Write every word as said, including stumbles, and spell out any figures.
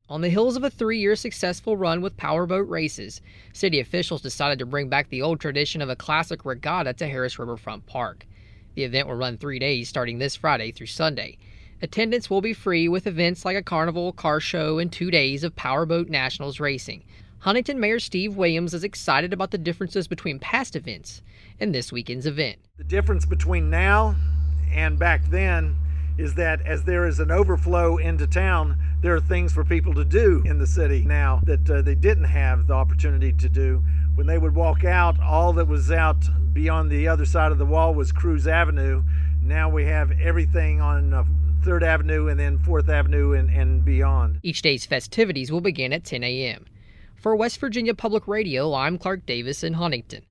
On the heels of a three-year successful run with powerboat races, city officials decided to bring back the old tradition of a classic regatta to Harris Riverfront Park. The event will run three days starting this Friday through Sunday. Attendance will be free with events like a carnival, car show, and two days of powerboat nationals racing. Huntington Mayor Steve Williams is excited about the differences between past events and this weekend's event. The difference between now and back then is that as there is an overflow into town, there are things for people to do in the city now that uh, they didn't have the opportunity to do. When they would walk out, all that was out beyond the other side of the wall was Cruz Avenue. Now we have everything on uh, third Avenue and then fourth Avenue and, and beyond. Each day's festivities will begin at ten a m For West Virginia Public Radio, I'm Clark Davis in Huntington.